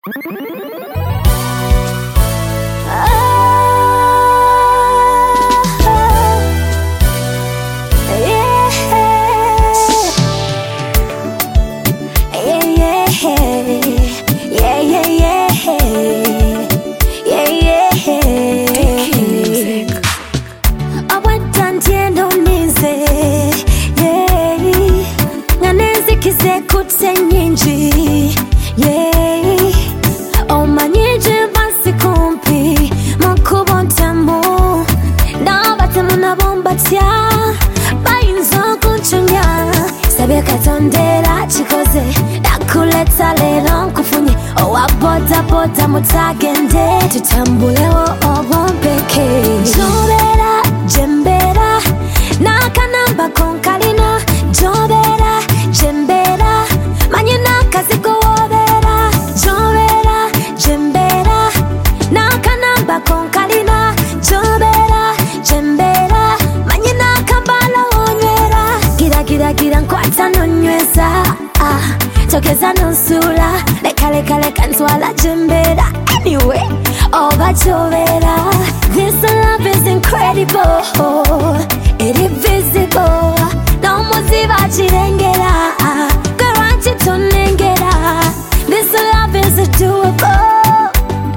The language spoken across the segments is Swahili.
Boda mutagende tutambulewo obompeke Jobera, jembera Nakanamba konkalina Jobera, jembera Manyina kazigo wobera Jobera, jembera Nakanamba konkalina Jobera, jembera Manyina kambala onywera Gira gira gira nkwata nonyweza Tokeza nonsula Leka leka ntwala jembera Anyway, oba jobera This love is incredible It is visible No muziba chirengera Garanti tonengera This love is doable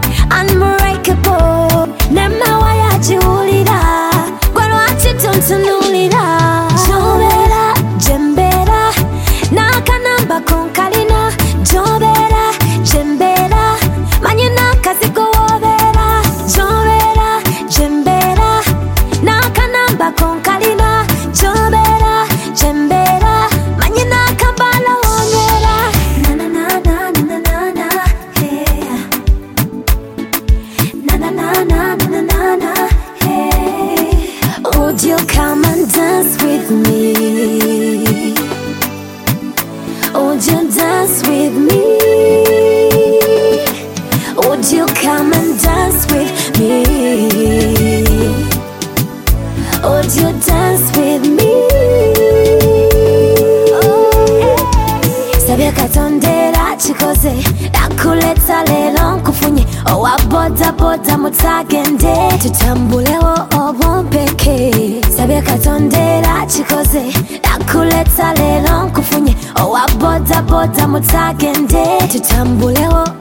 Unbreakable Nema waya jiulira Garanti tontunulira Jobera, jembera Nakanamba konkalina Jobera, jembera Manyina kazigo wobera Jobera, jembera Nakanamba konkalina Jobera, jembera Manyina kambala onywera Na na na na na na na hey. Na na na na na na na hey. Would you come and dance with me? Would you dance with me? Would you come and dance with me? Would you dance with me? Sabia katondera chikoze Nakuleta lelo nkufunye Owa boda boda mutagende Tutambulewo obompeke Sabia katondera chikoze Nakuleta lelo nkufunye Owa boda boda mutagende Tutambulewo